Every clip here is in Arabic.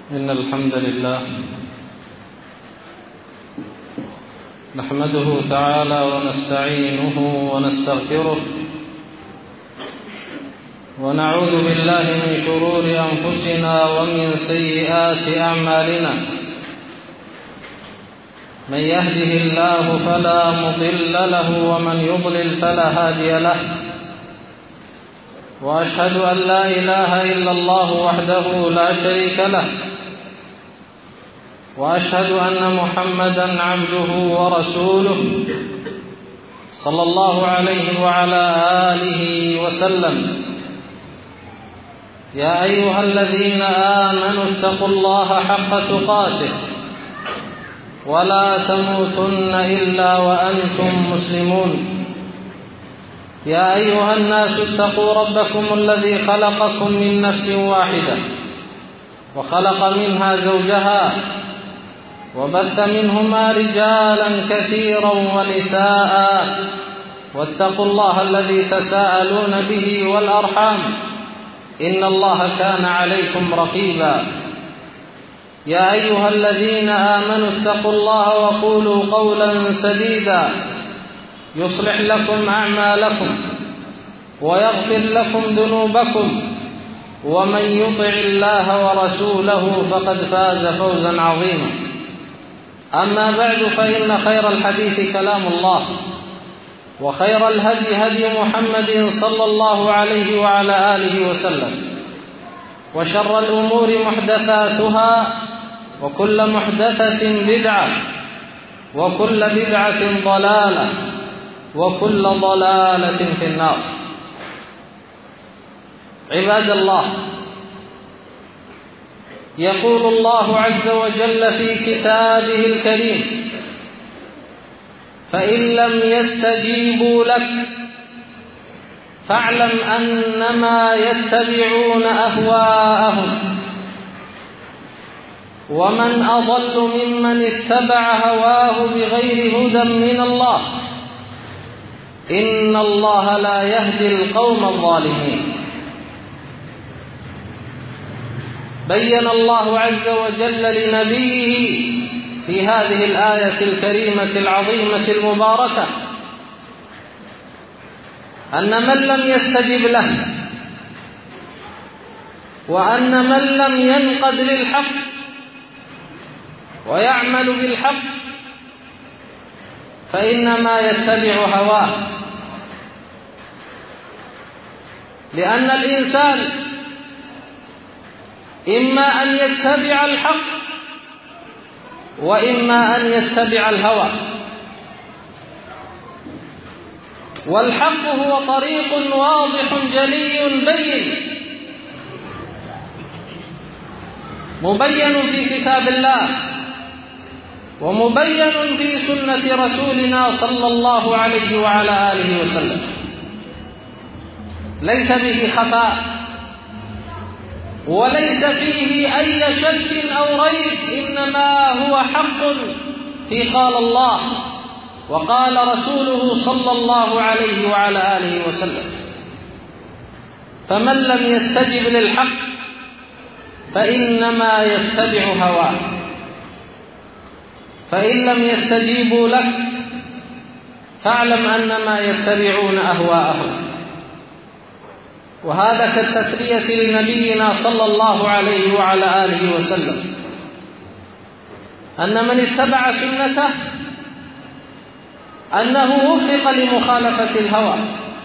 إن الحمد لله نحمده تعالى ونستعينه ونستغفره ونعوذ بالله من شرور أنفسنا ومن سيئات أعمالنا. من يهده الله فلا مضل له ومن يضلل فلا هادي له، وأشهد أن لا إله إلا الله وحده لا شريك له، وأشهد أن محمدًا عبده ورسوله صلى الله عليه وعلى آله وسلم. يا أيها الذين آمنوا اتقوا الله حق تقاته ولا تموتن إلا وأنتم مسلمون. يا أيها الناس اتقوا ربكم الذي خلقكم من نفس واحدة وخلق منها زوجها وبث منهما رجالا كثيرا ونساء، واتقوا الله الذي تساءلون به والأرحام إن الله كان عليكم رقيبا. يا أيها الذين آمنوا اتقوا الله وقولوا قولا سديدا يصلح لكم أعمالكم ويغفر لكم ذنوبكم، ومن يطع الله ورسوله فقد فاز فوزا عظيما. أما بعد، فإن خير الحديث كلام الله، وخير الهدي هدي محمد صلى الله عليه وعلى آله وسلم، وشر الأمور محدثاتها، وكل محدثة بدعة، وكل بدعة ضلالة، وكل ضلالة في النار. عباد الله، يقول الله عز وجل في كتابه الكريم: فإن لم يستجيبوا لك فاعلم أنما يتبعون أهواءهم ومن أضل ممن اتبع هواه بغير هدى من الله إن الله لا يهدي القوم الظالمين. بين الله عز وجل لنبيه في هذه الآية الكريمة العظيمة المباركة أن من لم يستجب له، وأن من لم ينقد للحق ويعمل بالحق فإنما يتبع هواه، لأن الإنسان إما أن يتبع الحق وإما أن يتبع الهوى، والحق هو طريق واضح جلي بين مبين في كتاب الله ومبين في سنة رسولنا صلى الله عليه وعلى آله وسلم، ليس به خفاء وليس فيه أي شك أو ريب، إنما هو حق في قال الله وقال رسوله صلى الله عليه وعلى آله وسلم. فمن لم يستجب للحق فإنما يتبع هواه، فإن لم يستجيبوا لك فاعلم أنما يتبعون أهواءهم. وهذا كالتسلية لنبينا صلى الله عليه وعلى آله وسلم أن من اتبع سنته أنه وفق لمخالفة الهوى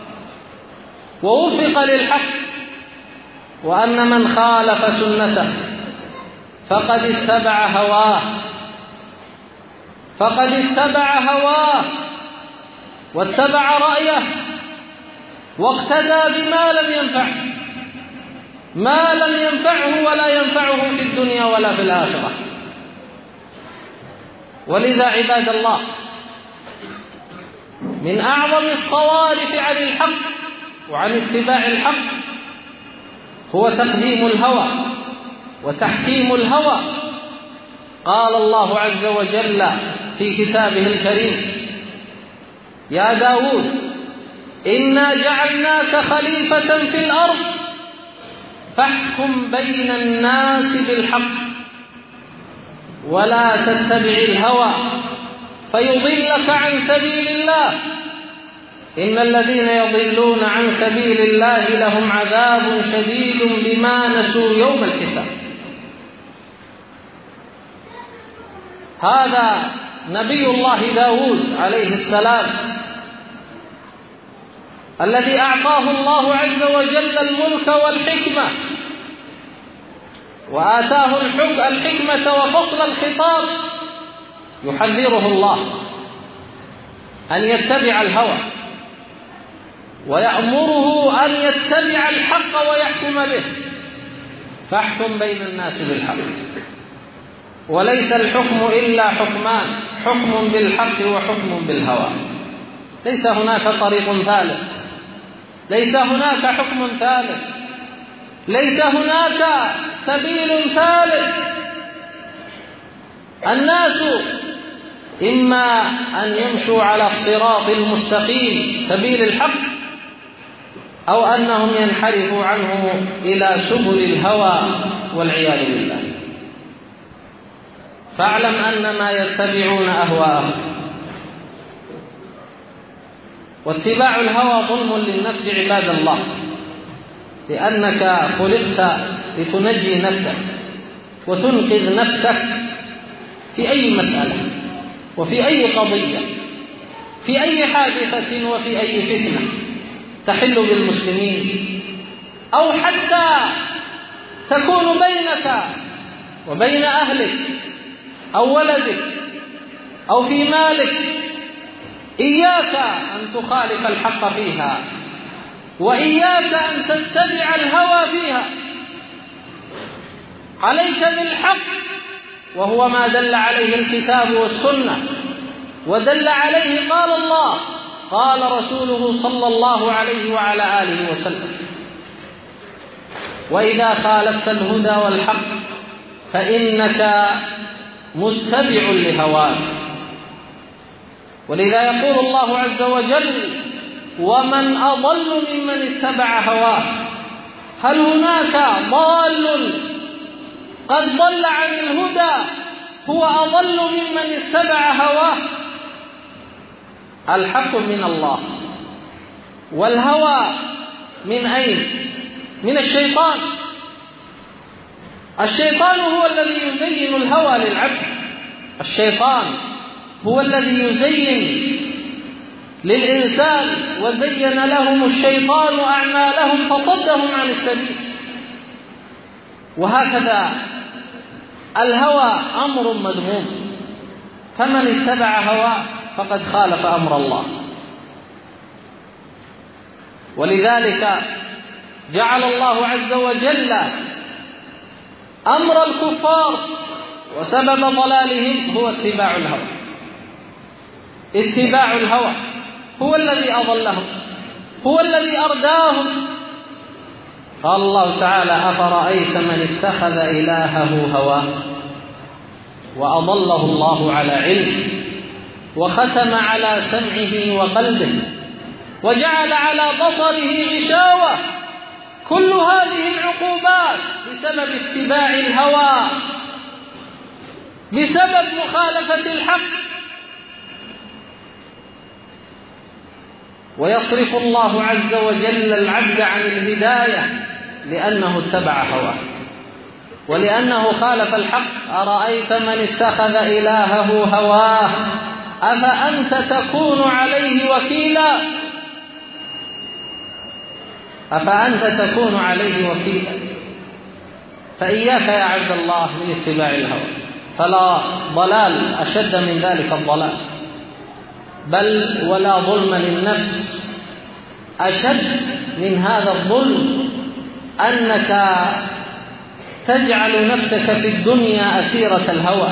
ووفق للحق، وأن من خالف سنته فقد اتبع هواه واتبع رأيه واقتدى بما لم ينفعه، ما لم ينفعه ولا ينفعه في الدنيا ولا في الآخرة. ولذا عباد الله، من أعظم الصوارف عن الحق وعن اتباع الحق هو تقديم الهوى وتحكيم الهوى. قال الله عز وجل في كتابه الكريم: يا داود إنا جعلناك خليفة في الأرض فاحكم بين الناس بالحق ولا تتبع الهوى فيضلك عن سبيل الله، إن الذين يضلون عن سبيل الله لهم عذاب شديد بما نسوا يوم الحساب. هذا نبي الله داود عليه السلام الذي أعطاه الله عز وجل الملك والحكمة، وآتاه الحكمة وفصل الخطاب، يحذره الله أن يتبع الهوى ويأمره أن يتبع الحق ويحكم به، فاحكم بين الناس بالحق. وليس الحكم إلا حكمان، حكم بالحق وحكم بالهوى، ليس هناك طريق ثالث، ليس هناك حكم ثالث، ليس هناك سبيل ثالث. الناس إما أن يمشوا على الصراط المستقيم سبيل الحق، أو أنهم ينحرفوا عنه إلى سبل الهوى والعياذ بالله. فاعلم أن ما يتبعون أهواءهم، واتباع الهوى ظلم للنفس عباد الله، لأنك خلقت لتنجي نفسك وتنقذ نفسك في أي مسألة وفي أي قضية، في أي حادثة وفي أي فتنة تحل بالمسلمين، أو حتى تكون بينك وبين أهلك أو ولدك أو في مالك. إياك أن تخالف الحق فيها، وإياك أن تتبع الهوى فيها. عليك بالحق، وهو ما دل عليه الكتاب والسنة، ودل عليه قال الله قال رسوله صلى الله عليه وعلى آله وسلم. وإذا خالفت الهدى والحق فإنك متبع لهواك. ولذا يقول الله عز وجل: ومن أضل ممن اتبع هواه. هل هناك ضال قد ضل عن الهدى هو أضل ممن اتبع هواه؟ الحق من الله، والهوى من أين؟ من الشيطان. الشيطان هو الذي يزين الهوى للعبد، الشيطان هو الذي يزين للإنسان، وزين لهم الشيطان أعمالهم فصدهم عن السبيل. وهكذا الهوى أمر مذموم، فمن اتبع هواه فقد خالف أمر الله. ولذلك جعل الله عز وجل أمر الكفار وسبب ضلالهم هو اتباع الهوى. اتباع الهوى هو الذي أضلهم، هو الذي أرداهم. قال الله تعالى: أفرأيت من اتخذ إلهه هواه وأضله الله على علم وختم على سمعه وقلبه وجعل على بصره غشاوة. كل هذه العقوبات بسبب اتباع الهوى، بسبب مخالفة الحق. ويصرف الله عز وجل العبد عن الهداية لأنه اتبع هواه ولأنه خالف الحق. أرأيت من اتخذ إلهه هواه أفأنت تكون عليه وكيلا؟ أفأنت تكون عليه وكيلا؟ فإياك يا عبد الله من اتباع الهوى، فلا ضلال أشد من ذلك الضلال، بل ولا ظلم للنفس أشد من هذا الظلم، أنك تجعل نفسك في الدنيا أسيرة الهوى،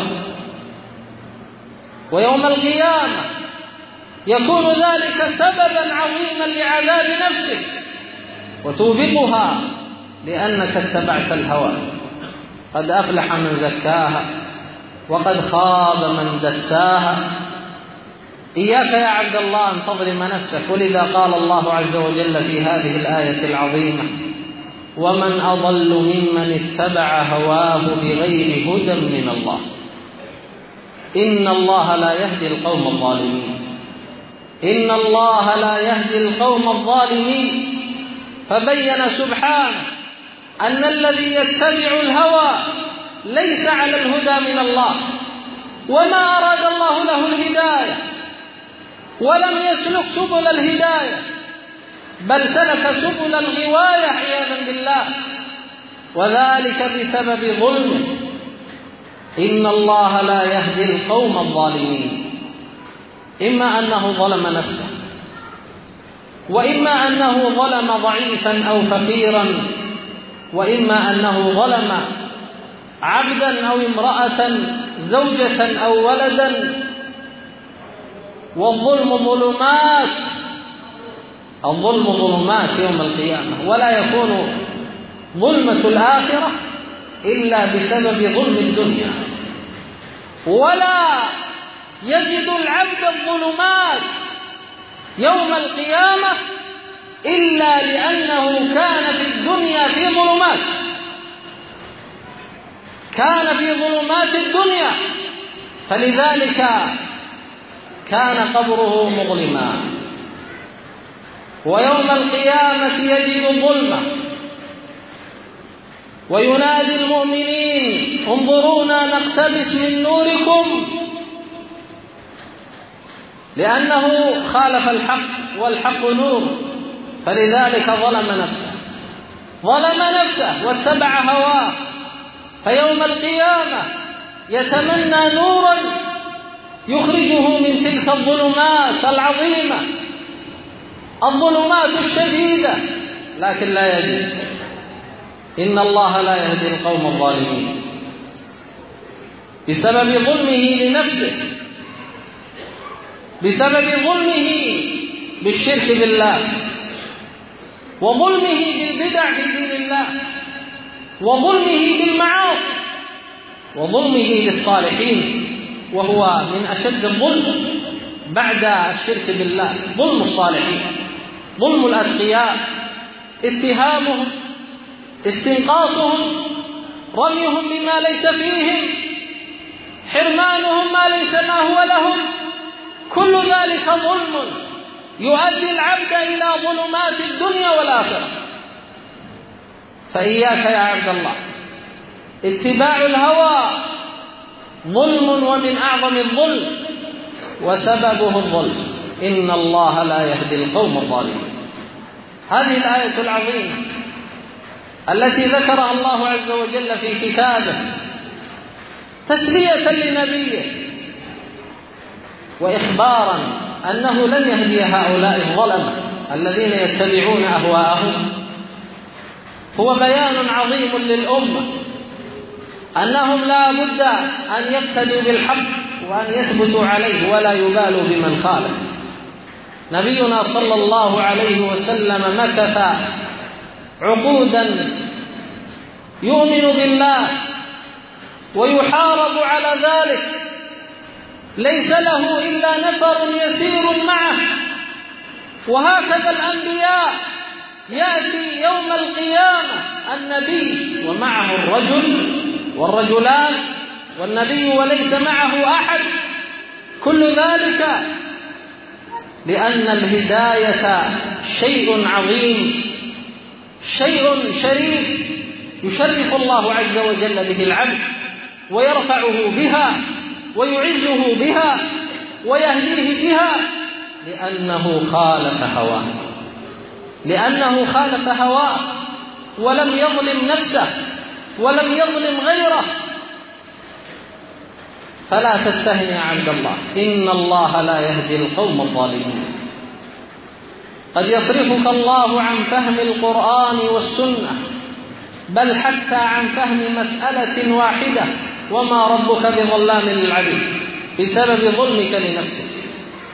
ويوم القيامة يكون ذلك سببا عظيما لعذاب نفسك وتوبقها لأنك اتبعت الهوى. قد أفلح من زكاها وقد خاب من دساها. إياك يا عبد الله أن تظلم نفسك. ولذا قال الله عز وجل في هذه الآية العظيمة: ومن أضل ممن اتبع هواه بغير هدى من الله. إن الله لا يهدي القوم الظالمين. إن الله لا يهدي القوم الظالمين. فبين سبحانه أن الذي يتبع الهوى ليس على الهدى من الله، وما أراد الله له الهداية، ولم يسلك سبل الهداية، بل سلك سبل الغواية عياذا بالله، وذلك بسبب ظلمه. إن الله لا يهدي القوم الظالمين. إما أنه ظلم نفسه، وإما أنه ظلم ضعيفا أو فقيرا، وإما أنه ظلم عبدا أو امرأة، زوجة أو ولدا. والظلم ظلمات، الظلم ظلمات يوم القيامة، ولا يكون ظلمة الآخرة إلا بسبب ظلم الدنيا. ولا يجد العبد الظلمات يوم القيامة إلا لأنه كان في الدنيا في ظلمات، كان في ظلمات الدنيا، فلذلك كان قبره مظلما، ويوم القيامة يجد ظلمة، وينادي المؤمنين انظرونا نقتبس من نوركم، لأنه خالف الحق والحق نور، فلذلك ظلم نفسه واتبع هواه. فيوم القيامة يتمنى نورا يخرجه من تلك الظلمات العظيمة، الظلمات الشديدة، لكن لا يجد. إن الله لا يهدي القوم الظالمين بسبب ظلمه لنفسه، بسبب ظلمه بالشرك بالله، وظلمه بالبدع في دين الله، وظلمه بالمعاصي، وظلمه للصالحين، وهو من أشد الظلم بعد الشرك بالله ظلم الصالحين، ظلم الأتقياء، اتهامهم، استنقاصهم، رميهم بما ليس فيهم، حرمانهم ما ليس ما هو لهم، كل ذلك ظلم يؤدي العبد إلى ظلمات الدنيا والآخرة. فإياك يا عبد الله، اتباع الهوى ظلم ومن أعظم الظلم، وسببه الظلم. إن الله لا يهدي القوم الظالمين. هذه الآية العظيمة التي ذكرها الله عز وجل في كتابه تسلية لنبيه، وإخبارا أنه لن يهدي هؤلاء الظلمة الذين يتبعون أهواءهم، هو بيان عظيم للأمة أنهم لا بد أن يقتدوا بالحق وأن يثبتوا عليه ولا يبالوا بمن خالف. نبينا صلى الله عليه وسلم مكث عقودا يؤمن بالله ويحارب على ذلك، ليس له إلا نفر يسير معه. وهكذا الأنبياء، يأتي يوم القيامة النبي ومعه الرجل والرجلان، والنبي وليس معه أحد، كل ذلك لأن الهداية شيء عظيم، شيء شريف يشرف الله عز وجل به العبد، ويرفعه بها، ويعزه بها، ويهديه بها، لأنه خالف هواه ولم يظلم نفسه ولم يظلم غيره. فلا تستهن يا عبد الله، إن الله لا يهدي القوم الظالمين. قد يصرفك الله عن فهم القرآن والسنة، بل حتى عن فهم مسألة واحدة، وما ربك بظلام للعبيد، بسبب ظلمك لنفسك،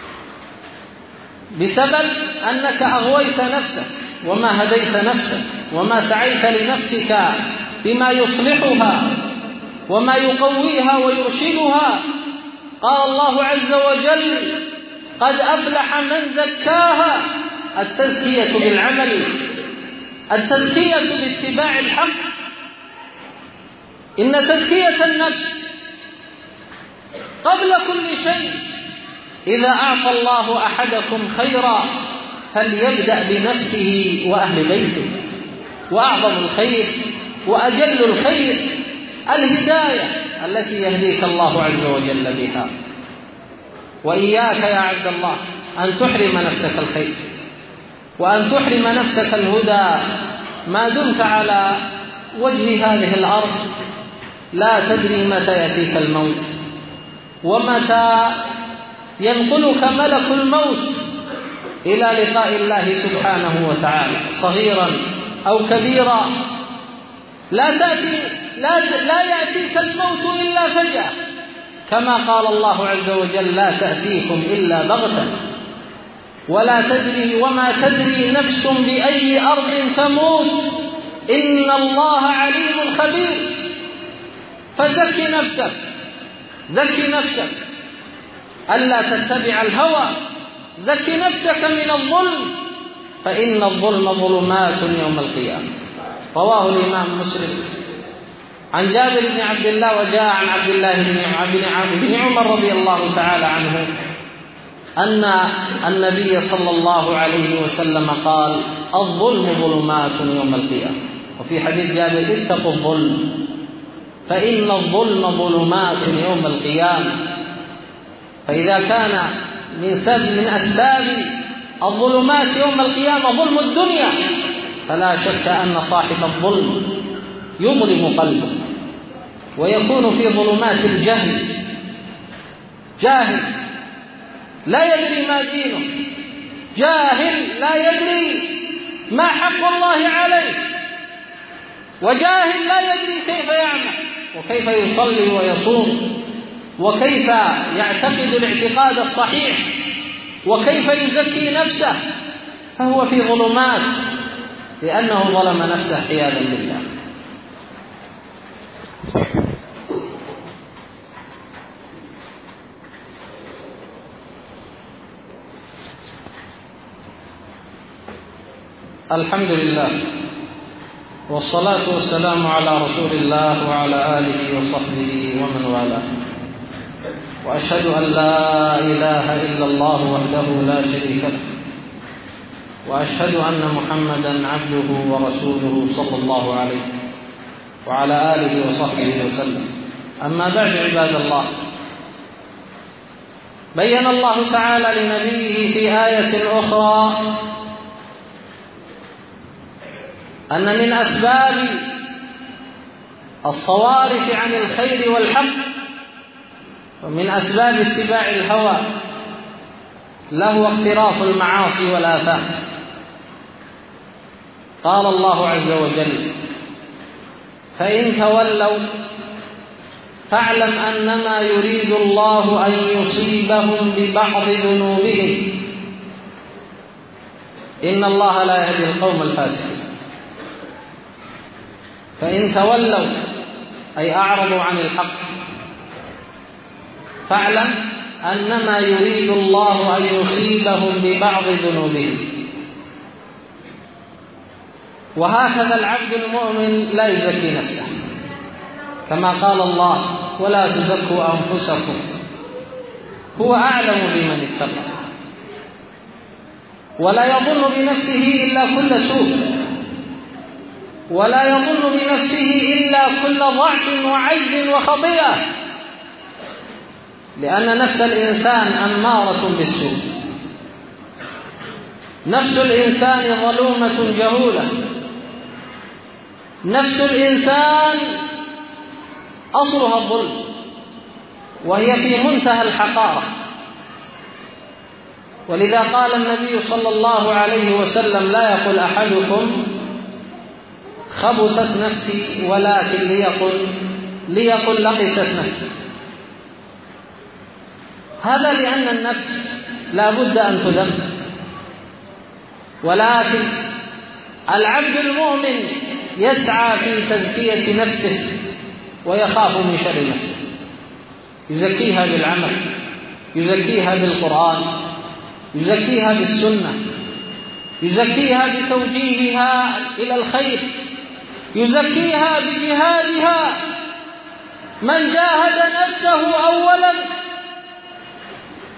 بسبب أنك أغويت نفسك وما هديت نفسك وما سعيت لنفسك بما يصلحها وما يقويها ويرشدها. قال الله عز وجل: قد أفلح من زكاها. التزكية بالعمل، التزكية باتباع الحق. إن تزكية النفس قبل كل شيء إذا أعطى الله أحدكم خيرا فليبدأ بنفسه وأهل بيته. وأعظم الخير وأجل الخير الهداية التي يهديك الله عز وجل بها. وإياك يا عبد الله أن تحرم نفسك الخير وأن تحرم نفسك الهدى ما دمت على وجه هذه الأرض. لا تدري متى يأتيك الموت ومتى ينقلك ملك الموت إلى لقاء الله سبحانه وتعالى صغيرا أو كبيرا. لا يأتيك الموت إلا فجأة، كما قال الله عز وجل: لا تأتيكم إلا بغتة ولا تدري وما تدري نفس بأي أرض تموت إن الله عليم خبير. فزكي نفسك ألا تتبع الهوى، زكي نفسك من الظلم، فإن الظلم ظلمات يوم القيامة. رواه الإمام مسلم عن جابر بن عبد الله وجاء عن عبد الله بن عمر رضي الله تعالى عنه أن النبي صلى الله عليه وسلم قال: الظلم ظلمات يوم القيامة. وفي حديث جابر: اتقوا الظلم فإن الظلم ظلمات يوم القيامة. فإذا كان من أسباب الظلمات يوم القيامة ظلم الدنيا، فلا شك أن صاحب الظلم يظلم قلبه ويكون في ظلمات الجهل، جاهل لا يدري ما دينه، جاهل لا يدري ما حق الله عليه، وجاهل لا يدري كيف يعمل وكيف يصلي ويصوم وكيف يعتقد الاعتقاد الصحيح وكيف يزكي نفسه، فهو في ظلمات لأنه ظلم نفسه عياذا بالله. الحمد لله والصلاة والسلام على رسول الله وعلى آله وصحبه ومن والاه، وأشهد أن لا إله إلا الله وحده لا شريك له، وأشهد أن محمدا عبده ورسوله صلى الله عليه وعلى آله وصحبه وسلم. أما بعد، عباد الله، بين الله تعالى لنبيه في آية أخرى أن من أسباب الصوارف عن الخير والحق ومن أسباب اتباع الهوى له اقتراف المعاصي والآثام. قال الله عز وجل: فإن تولوا فاعلم أنما يريد الله أن يصيبهم ببعض ذنوبهم إن الله لا يهدي القوم الفاسقين. فإن تولوا أي أعرضوا عن الحق، فاعلم أنما يريد الله أن يصيبهم ببعض ذنوبهم. وهكذا العبد المؤمن لا يزكي نفسه، كما قال الله: ولا تزكوا أنفسكم هو أعلم بمن اتقى. ولا يظن بنفسه إلا كل سوء، ولا يظن بنفسه إلا كل ضعف وعجز وخطيئة، لأن نفس الإنسان أمارة بالسوء، نفس الإنسان ظلومة جهولة، نفس الإنسان أصلها الظلم، وهي في منتهى الحقارة. ولذا قال النبي صلى الله عليه وسلم: لا يقل أحدكم خبثت نفسي، ولكن ليقل لقست نفسي. هذا لأن النفس لا بد أن تذم، ولكن العبد المؤمن يسعى في تزكية نفسه ويخاف من شر نفسه، يزكيها بالعمل، يزكيها بالقرآن، يزكيها بالسنة، يزكيها بتوجيهها إلى الخير، يزكيها بجهادها. من جاهد نفسه أولا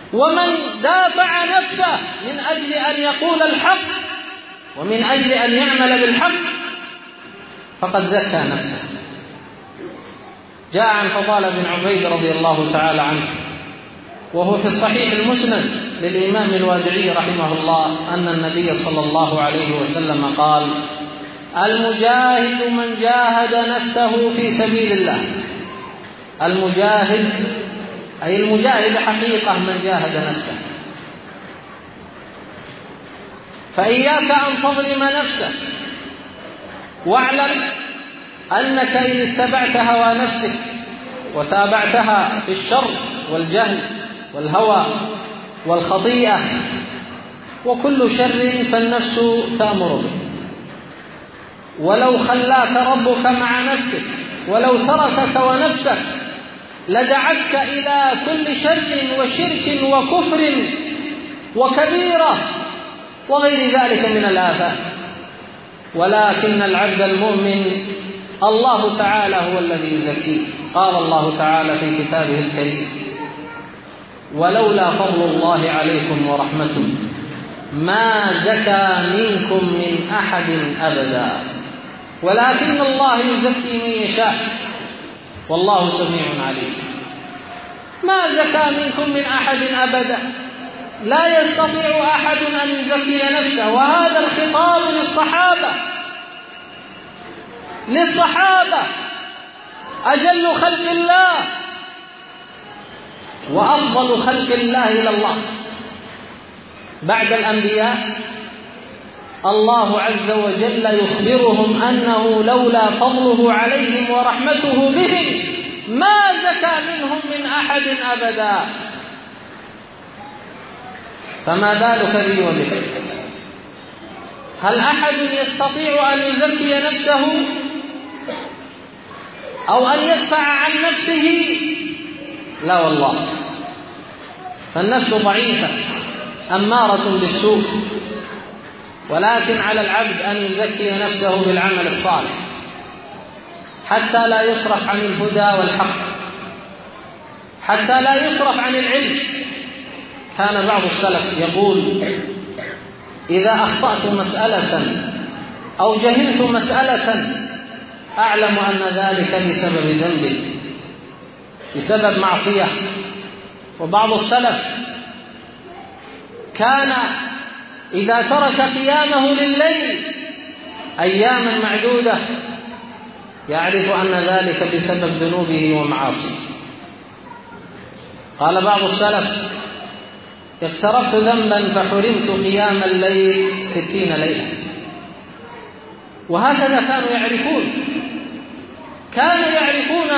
ومن دافع نفسه من أجل أن يقول الحق ومن أجل أن يعمل بالحق فقد زكى نفسه. جاء عن فضالة بن عبيد رضي الله تعالى عنه وهو في الصحيح المسند للإمام الوادعي رحمه الله أن النبي صلى الله عليه وسلم قال: المجاهد من جاهد نفسه في سبيل الله. المجاهد أي المجاهد حقيقة من جاهد نفسه. فإياك أن تظلم نفسك، واعلم أنك إن اتبعت هوى نفسك وتابعتها في الشر والجهل والهوى والخطيئة وكل شر فالنفس تأمر به، ولو خلاك ربك مع نفسك ولو تركك ونفسك لدعتك إلى كل شر وشرك وكفر وكبيرة وغير ذلك من الآفات. ولكن العبد المؤمن الله تعالى هو الذي يزكيه. قال الله تعالى في كتابه الكريم: ولولا فضل الله عليكم ورحمته ما زكى منكم من أحد أبدا ولكن الله يزكي من يشاء والله سميع عليم. ما زكى منكم من أحد أبدا، لا يستطيع أحد أن يزكي نفسه. وهذا الخطاب للصحابة أجل خلق الله وأفضل خلق الله إلى الله بعد الأنبياء. الله عز وجل يخبرهم أنه لولا فضله عليهم ورحمته بهم ما زكى منهم من أحد أبدا. فما بالك بي وبك؟ هل أحد يستطيع أن يزكي نفسه أو أن يدفع عن نفسه؟ لا والله، فالنفس ضعيفة أمارة بالسوء، ولكن على العبد أن يزكي نفسه بالعمل الصالح حتى لا يصرف عن الهدى والحق، حتى لا يصرف عن العلم. كان بعض السلف يقول: إذا أخطأت مسألة أو جهلت مسألة أعلم أن ذلك بسبب ذنب، بسبب معصية. وبعض السلف كان إذا ترك قيامه لليل أياما معدودة يعرف أن ذلك بسبب ذنوبه ومعاصيه. قال بعض السلف: اقترفت ذنبا فحرمت قيام الليل 60 ليلة. وهكذا كانوا يعرفون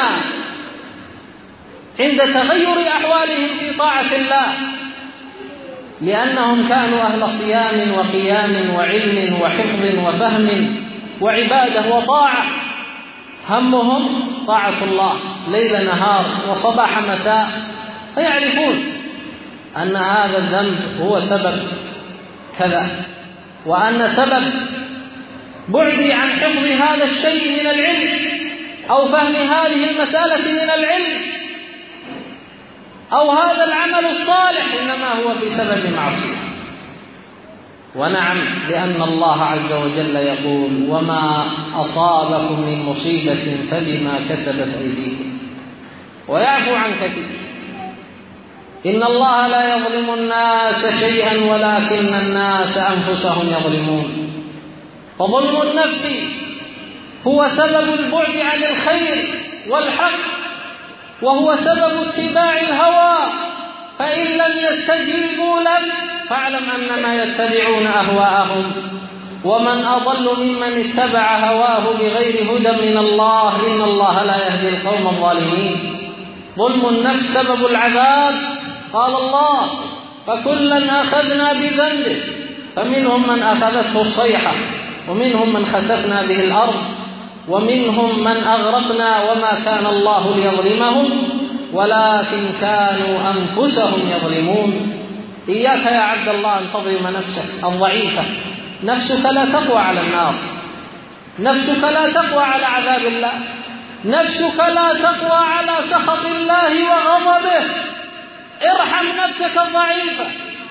عند تغير أحوالهم في طاعة الله، لأنهم كانوا أهل صيام وقيام وعلم وحفظ وفهم وعبادة وطاعة، همهم طاعة الله ليل نهار وصباح مساء، فيعرفون أن هذا الذنب هو سبب كذا، وأن سبب بعدي عن حفظ هذا الشيء من العلم أو فهم هذه المسألة من العلم أو هذا العمل الصالح إنما هو بسبب معصية. ونعم، لأن الله عز وجل يقول: وما أصابكم من مصيبة فبما كسبت أيديكم ويعفو عن كثير. إن الله لا يظلم الناس شيئا ولكن الناس أنفسهم يظلمون. فظلم النفس هو سبب البعد عن الخير والحق، وهو سبب اتباع الهوى. فإن لم يستجيبوا لك فاعلم أنما يتبعون أهواءهم، ومن أضل ممن اتبع هواه بغير هدى من الله، إن الله لا يهدي القوم الظالمين. ظلم النفس سبب العذاب. قال الله: فكلا أخذنا بذنبه فمنهم من أخذته الصيحة ومنهم من خسفنا به الأرض ومنهم من أغرقنا وما كان الله ليظلمهم ولكن كانوا أنفسهم يظلمون. إياك يا عبد الله أن تظلم نفسك الضعيفة. نفسك لا تقوى على النار، نفسك لا تقوى على عذاب الله، نفسك لا تقوى على سخط الله وغضبه. ارحم نفسك ضعيفة،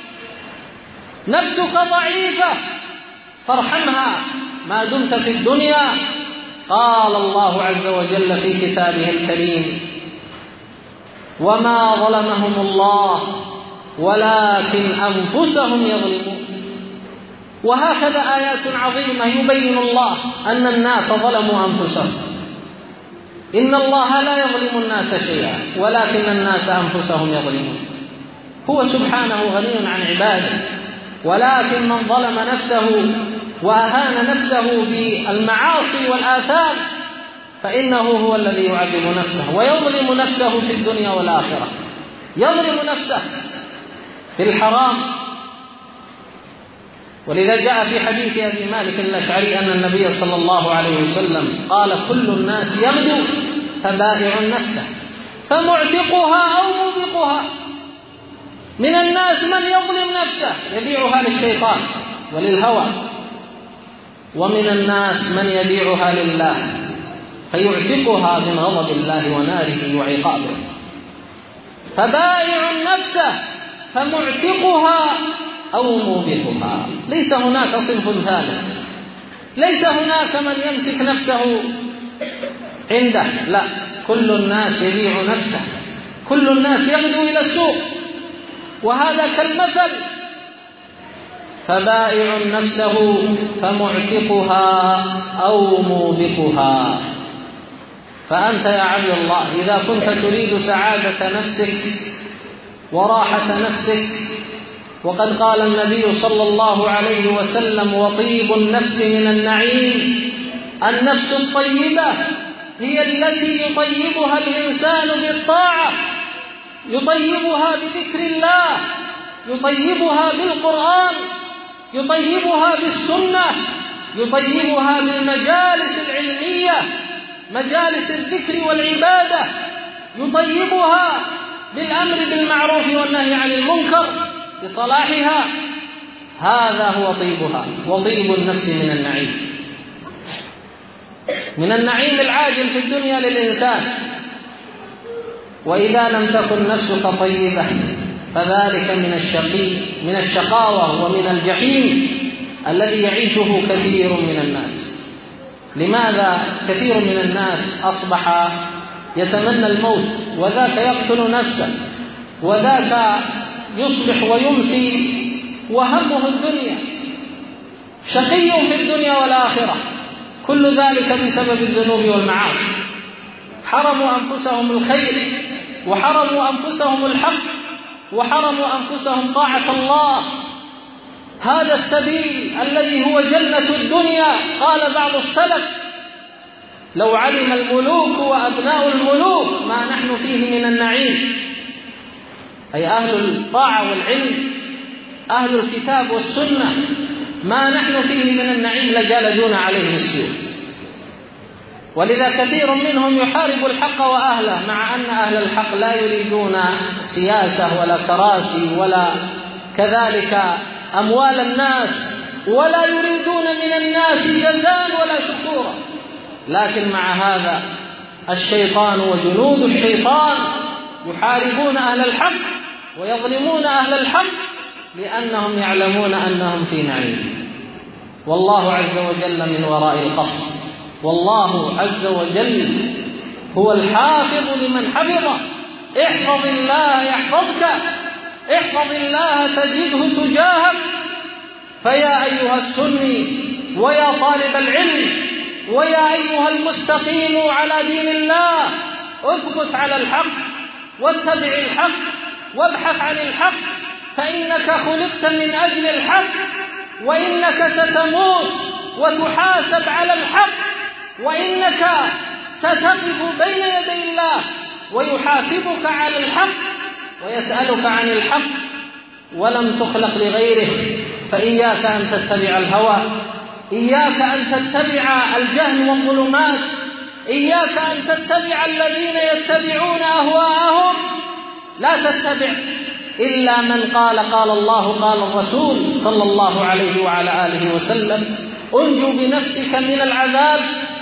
نفسك ضعيفة، فارحمها ما دمت في الدنيا. قال الله عز وجل في كتابه الكريم: وما ظلمهم الله ولكن أنفسهم يظلمون. وهكذا آيات عظيمة يبين الله أن الناس ظلموا أنفسهم. إن الله لا يظلم الناس شيئا ولكن الناس أنفسهم يظلمون. هو سبحانه غني عن عباده، ولكن من ظلم نفسه وأهان نفسه بالمعاصي والآثام فإنه هو الذي يعذب نفسه ويظلم نفسه في الدنيا والآخرة. يظلم نفسه في الحرام. ولذا جاء في حديث أبي مالك الأشعري أن النبي صلى الله عليه وسلم قال: كل الناس يغدو فبائع نفسه فمعتقها أو موبقها. من الناس من يظلم نفسه يبيعها للشيطان وللهوى، ومن الناس من يبيعها لله فيعتقها من غضب الله وناره وعقابه. فبائع نفسه فمعتقها أو موبقها. ليس هناك صنف ثالث، ليس هناك من يمسك نفسه عنده، لا، كل الناس يبيع نفسه، كل الناس يغدو إلى السوق، وهذا كالمثل: فبائع نفسه فمعتقها أو موبقها. فأنت يا عبد الله إذا كنت تريد سعادة نفسك وراحة نفسك، وقد قال النبي صلى الله عليه وسلم: وطيب النفس من النعيم. النفس الطيبة هي التي يطيبها الإنسان بالطاعة، يطيبها بذكر الله، يطيبها بالقرآن، يطيبها بالسنة، يطيبها بالمجالس العلمية، مجالس الذكر والعبادة، يطيبها بالأمر بالمعروف والنهي عن المنكر بصلاحها. هذا هو طيبها. وطيب النفس من النعيم، من النعيم العاجل في الدنيا للإنسان. وإذا لم تكن نفسك طيبة فذلك من الشقاوة ومن الجحيم الذي يعيشه كثير من الناس. لماذا كثير من الناس أصبح يتمنى الموت، وذاك يقتل نفسه، وذاك يصبح ويمسي وهمه الدنيا، شقي في الدنيا والآخرة. كل ذلك بسبب الذنوب والمعاصي. حرموا أنفسهم الخير، وحرموا أنفسهم الحق، وحرموا أنفسهم طاعة الله. هذا السبيل الذي هو جنة الدنيا. قال بعض السلف: لو علم الملوك وأبناء الملوك ما نحن فيه من النعيم، أي أهل الطاعة والعلم، أهل الكتاب والسنة، ما نحن فيه من النعيم لجالدون عليه السيوف. ولذا كثير منهم يحارب الحق وأهله، مع أن أهل الحق لا يريدون سياسة ولا كراسي ولا كذلك أموال الناس، ولا يريدون من الناس جزاء ولا شكورا. لكن مع هذا الشيطان وجنود الشيطان يحاربون أهل الحق ويظلمون أهل الحق، لأنهم يعلمون أنهم في نعيم. والله عز وجل من وراء القصر. والله عز وجل هو الحافظ لمن حفظه. احفظ الله يحفظك، احفظ الله تجده تجاهك. فيا أيها السني ويا طالب العلم ويا أيها المستقيم على دين الله، اثبت على الحق واتبع الحق وابحث عن الحق، فإنك خلقت من أجل الحق، وإنك ستموت وتحاسب على الحق، وإنك ستقف بين يدي الله ويحاسبك على الحق ويسألك عن الحق، ولم تخلق لغيره. فإياك أن تتبع الهوى، إياك أن تتبع الجهل والظلمات، إياك أن تتبع الذين يتبعون أهواءهم. لا تتبع إلا من قال الله قال الرسول صلى الله عليه وعلى آله وسلم: انجو بنفسك من العذاب،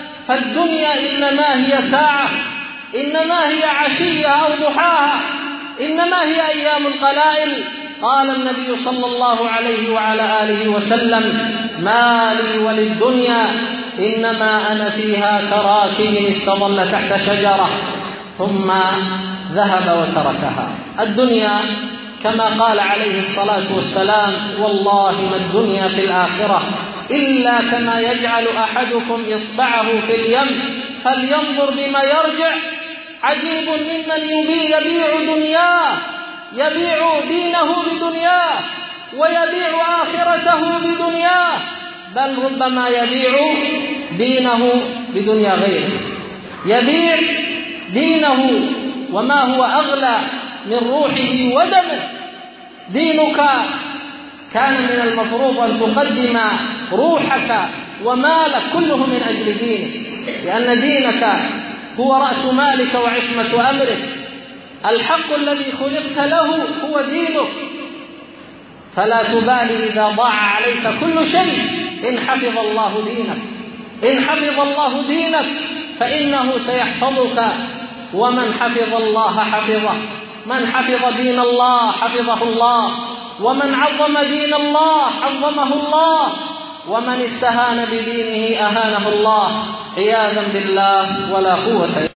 فالدنيا إنما هي ساعة، إنما هي عشية أو ضحاها، إنما هي أيام قلائل. قال النبي صلى الله عليه وعلى آله وسلم: ما لي وللدنيا إنما أنا فيها كراكب استظل تحت شجرة ثم ذهب وتركها. الدنيا كما قال عليه الصلاة والسلام: والله ما الدنيا في الآخرة إلا كما يجعل أحدكم إصبعه في اليم فلينظر بما يرجع. عجيب ممن يبيع دنياه، يبيع دينه بدنياه ويبيع آخرته بدنياه، بل ربما يبيع دينه بدنيا غيره، يبيع دينه وما هو أغلى من روحه ودمه. دينك كان من المفروض أن تقدم روحك ومالك كله من أجل دينك، لأن دينك هو رأس مالك وعصمة أمرك. الحق الذي خلقت له هو دينك، فلا تبالي إذا ضاع عليك كل شيء إن حفظ الله دينك. إن حفظ الله دينك فإنه سيحفظك، ومن حفظ الله حفظه. من حفظ دين الله حفظه الله، ومن عظم دين الله عظمه الله، ومن استهان بدينه أهانه الله، عياذا بالله ولا قوة.